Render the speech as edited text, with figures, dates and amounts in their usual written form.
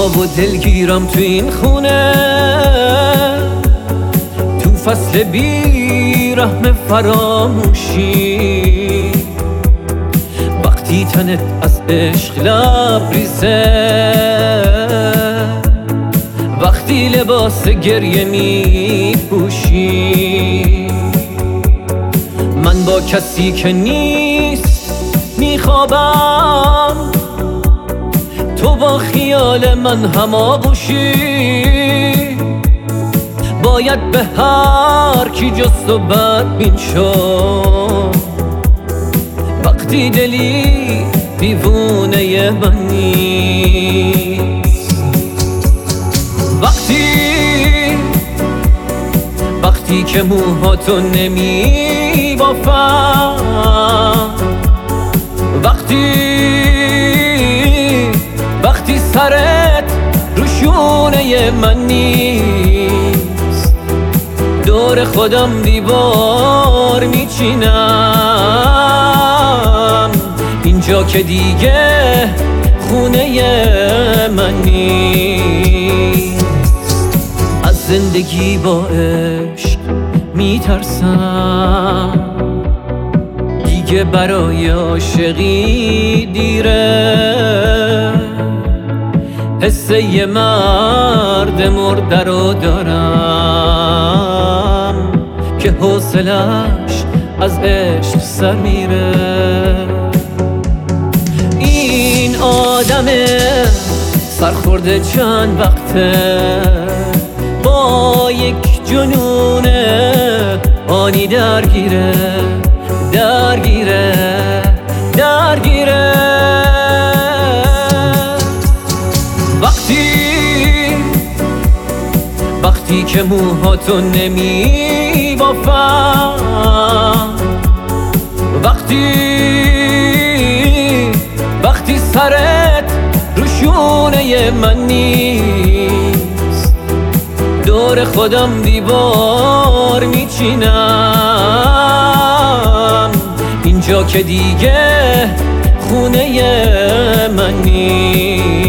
و دلگیرم تو این خونه، تو فصل بیرحم فراموشی، وقتی تنت از عشق لبریزه، وقتی لباس گریه می پوشی. من با کسی که نیست میخوابم، تو با خیال من هماغوشی. باید به هر کی جست و بدبین شد، وقتی دلی دیوونه من نیست. وقتی که موهاتو نمی بافم، وقتی سرت رو شونه من نیست، دور خودم دیوار میچینم، اینجا که دیگه خونه من نیست. از زندگی با عشق میترسم، دیگه برای عاشقی دیره. حس یه مرد مرده رو دارم که حوصلش از عشق سر میره. این آدم سرخورده چند وقته با یک جنون آنی درگیره. وقتی که موهاتو نمی بافم، وقتی سرت رو شونه من نیست، دور خودم دیوار میچینم، اینجا که دیگه خونه من نیست.